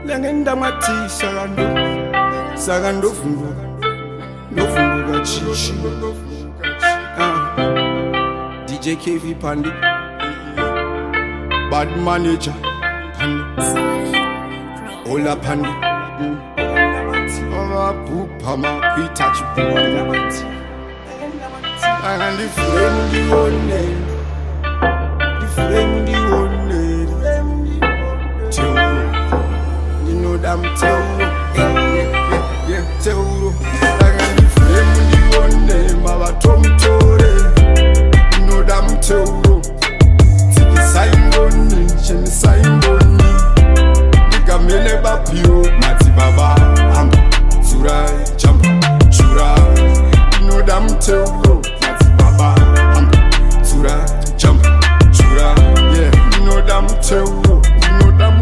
Langenda mati Sagando fungu Nofungu chichi DJ KV Pandi Bad manager Pandi Ola Pandi Pupa ma touch and the flame the one name The flame the one name Teuro You know damn Teuro Yeah, Teuro And the flame the one name Baba Tom Tore You know damn Teuro Tiki sign one name Chemi sign one